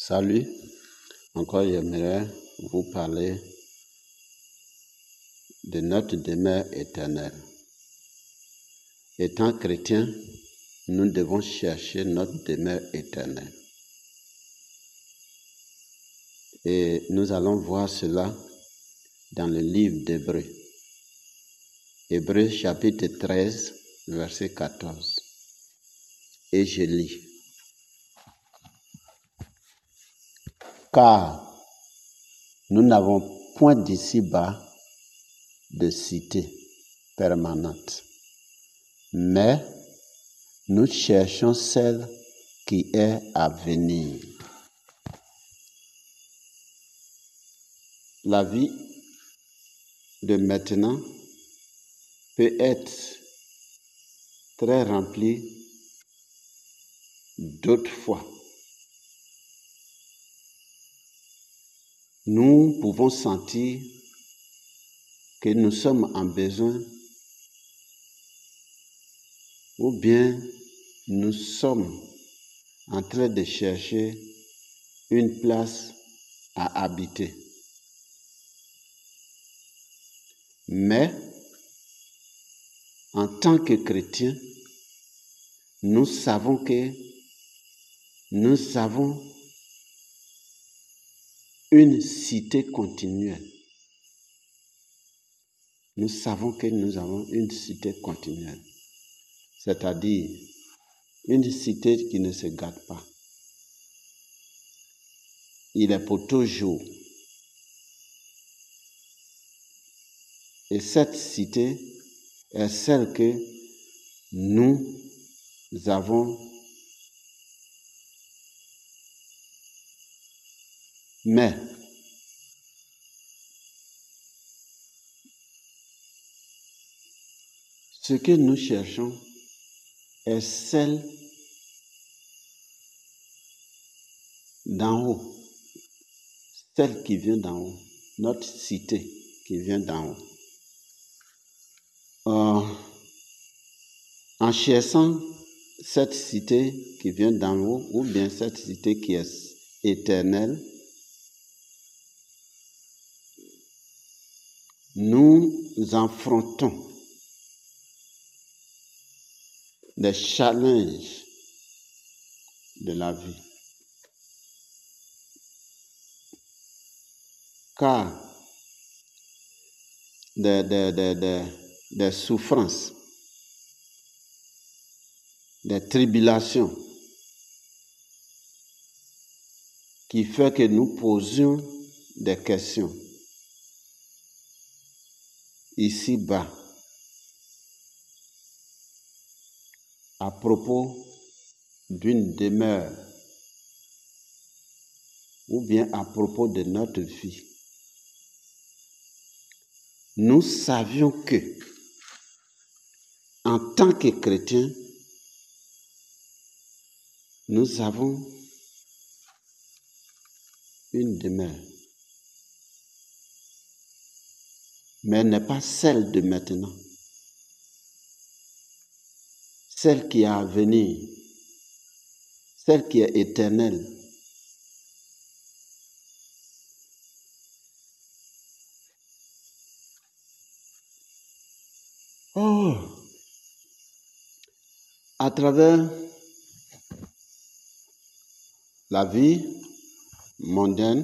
Salut, encore j'aimerais vous parler de notre demeure éternelle. Étant chrétiens, nous devons chercher notre demeure éternelle. Et nous allons voir cela dans le livre d'Hébreux. Hébreux chapitre 13, verset 14. Et je lis. Car nous n'avons point d'ici-bas de cité permanente, mais nous cherchons celle qui est à venir. La vie de maintenant peut être très remplie d'autrefois. Nous pouvons sentir que nous sommes en besoin ou bien nous sommes en train de chercher une place à habiter. Mais en tant que chrétiens, nous savons que nous avons une cité continuelle. Nous savons que nous avons une cité continuelle, c'est-à-dire une cité qui ne se gâte pas. Il est pour toujours. Et cette cité est celle que nous avons. Mais ce que nous cherchons est celle d'en haut, celle qui vient d'en haut, notre cité qui vient d'en haut. En cherchant cette cité qui vient d'en haut, ou bien cette cité qui est éternelle, nous affrontons les challenges de la vie. Car des souffrances, des tribulations qui fait que nous posions des questions ici-bas à propos d'une demeure ou bien à propos de notre vie. Nous savions que, en tant que chrétiens, nous avons une demeure, mais n'est pas celle de maintenant, celle qui est à venir, celle qui est éternelle. Oh, à travers la vie mondaine,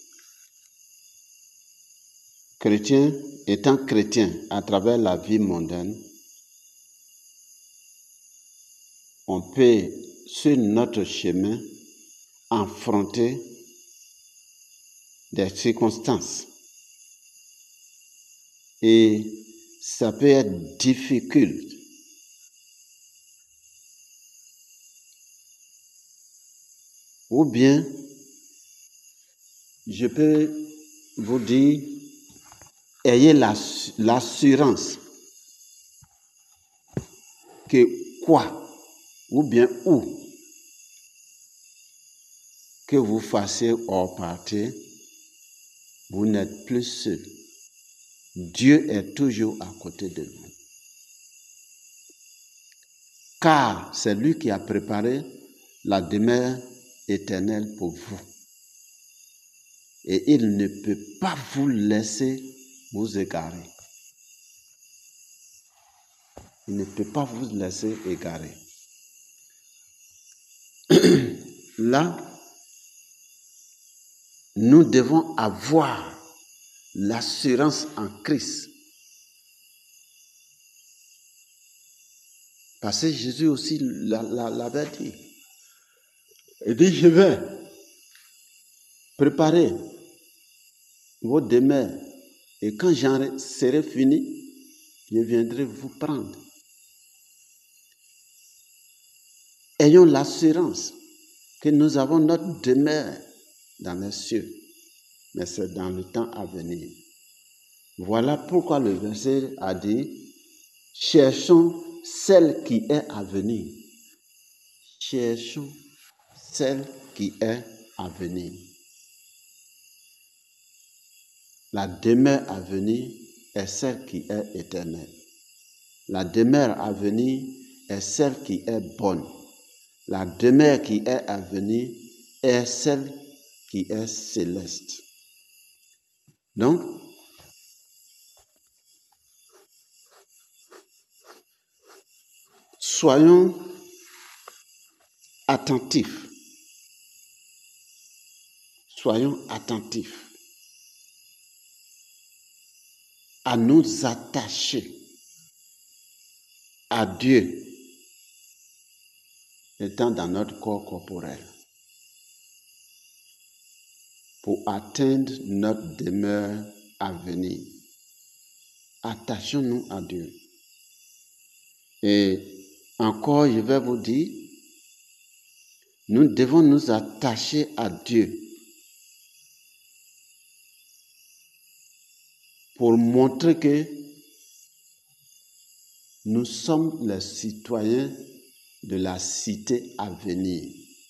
chrétien, étant chrétien, à travers la vie mondaine, on peut, sur notre chemin, affronter des circonstances. Et ça peut être difficile. Ou bien, je peux vous dire, ayez l'assurance que quoi, ou bien où, que vous fassiez hors partie, vous n'êtes plus seul. Dieu est toujours à côté de vous. Car c'est lui qui a préparé la demeure éternelle pour vous. Et il ne peut pas vous laisser vous égarer. Il ne peut pas vous laisser égarer. Là, nous devons avoir l'assurance en Christ. Parce que Jésus aussi l'avait dit. Il dit, je vais préparer vos demeures. Et quand j'en serai fini, je viendrai vous prendre. Ayons l'assurance que nous avons notre demeure dans les cieux. Mais c'est dans le temps à venir. Voilà pourquoi le verset a dit, cherchons celle qui est à venir. Cherchons celle qui est à venir. La demeure à venir est celle qui est éternelle. La demeure à venir est celle qui est bonne. La demeure qui est à venir est celle qui est céleste. Donc, soyons attentifs. Soyons attentifs à nous attacher à Dieu étant dans notre corps corporel pour atteindre notre demeure à venir. Attachons-nous à Dieu. Et encore, je vais vous dire, nous devons nous attacher à Dieu pour montrer que nous sommes les citoyens de la cité à venir.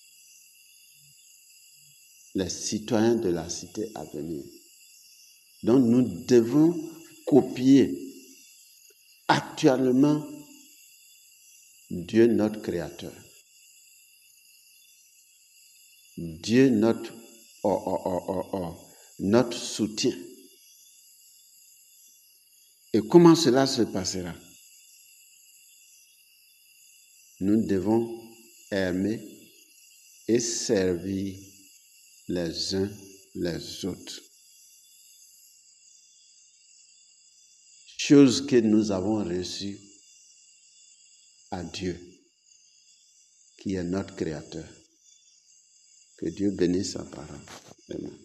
Les citoyens de la cité à venir. Donc nous devons copier actuellement Dieu notre Créateur. Dieu notre soutien. Et comment cela se passera? Nous devons aimer et servir les uns les autres. Chose que nous avons reçue à Dieu, qui est notre Créateur. Que Dieu bénisse sa parole. Amen.